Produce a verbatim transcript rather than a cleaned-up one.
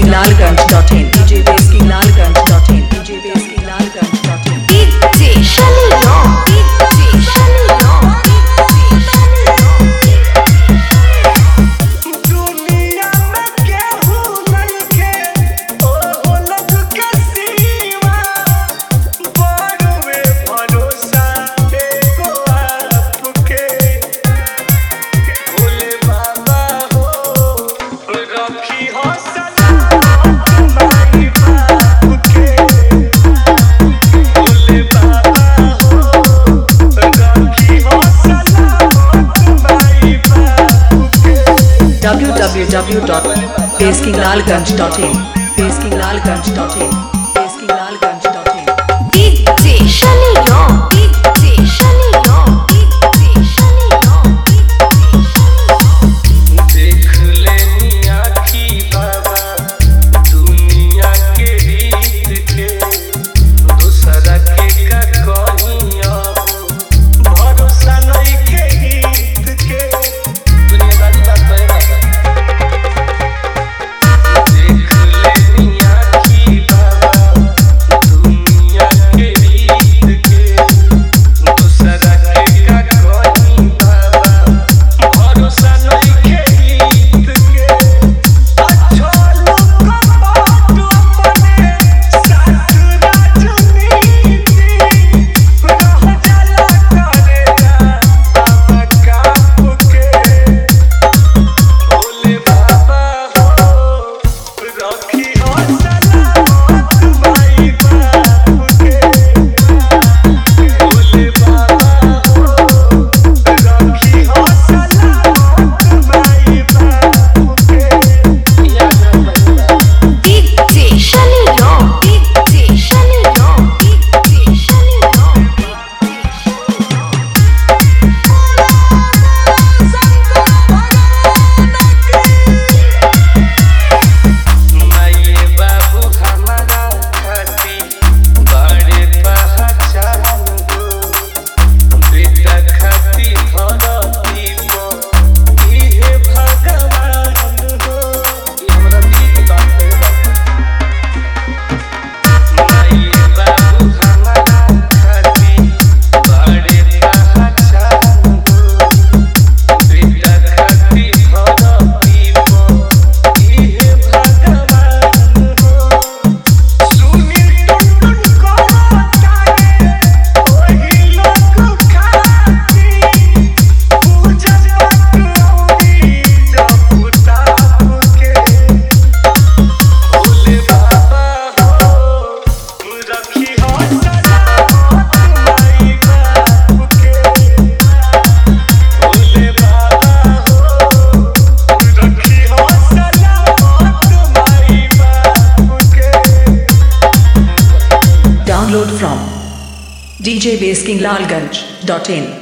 baskinlalganj dot in D J baskinlalganj dot in D J baskinlalganj dot in D J Shalom D J Shalom w w w dot baskinlalganj dot in baskinlalganj dot in baskinlalganj dot in D J Shalom D J Shalom D J Shalom देख लेनी आखी बाबा दुनिया के रीत के दूसरा के का कहिया भरोसा नहीं के हित के दुनियादारी बात है बाबा देख लेनी आखी बाबा दुनिया के रीत के दूसरा के का कहिया बाबा भरोसा नहीं के हित के अच्छा लोग का बात अपने साथ राजनीति रह जाला करेगा बाबा काप के भोले बाबा हो रखी हो सलामत माई बाप के भोले बाबा हो रखी हो सलामत माई बाप के याद रखना D J Shalom D J Shalom D J Shalom माये बाबू हमारा खाती बड़े पहचान हो बेटा खाती धरती को इहे भगवान हो ये हमरा दिल की बात है माये बाबू हमारा खाती बड़े पहचान हो बेटा खाती धरती को इहे भगवान हो सुनी टुन टुन करो तारे ओही लोग खाती पूजा पाठ औरी जप ताप के भोले बाबा हो रखी हो सलामत माई बाप के भोले बाबा हो रखी हो सलामत माई बाप के download from D J baskinlalganj dot in